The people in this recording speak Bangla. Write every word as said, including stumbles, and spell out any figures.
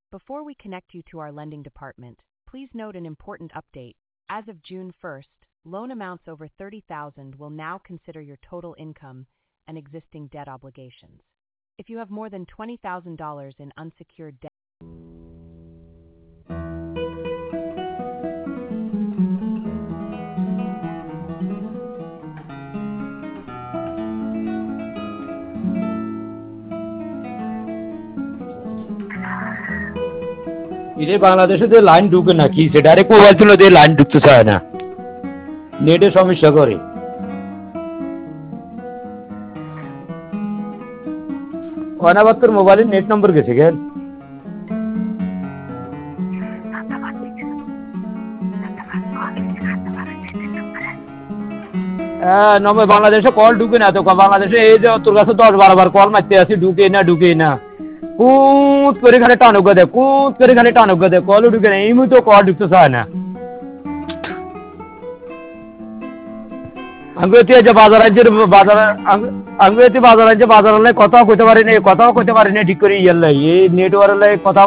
Before we connect you to our lending department, please note an important update. As of June first, loan amounts over thirty thousand dollars will now consider your total income and existing debt obligations. If you have more than twenty thousand dollars in unsecured debt, ইরে বাংলাদেশে যে লাইন ঢুকে না কি সে ডাইরেক্ট মোবাইল ছিল দিয়ে লাইন ঢুকতে চায় না, নেটের সমস্যা করে। অনাবাদ তোর মোবাইলের নেট নম্বর গেছে কেন? হ্যাঁ নম্বর বাংলাদেশে কল ঢুকে না তো, বাংলাদেশে এই যে তোর কাছে দশ বারো বার কল মারতে আসি, ঢুকে না ঢুকে না, কুত করে খালি টানুক দে, কুত করে খালি টানুক দে, কলও ঢুকে না, এই মুহূর্তে কল ঢুকতে চায় না। আঙ্গুতি যে বাজার আছে বাজার আঙ্গুতি বাজার আছে বাজার কথাও কইতে পারি না, কথাও কইতে পারি না ঠিক করে ইয়ার লাই এই নেটওয়ার্ক লাই কথা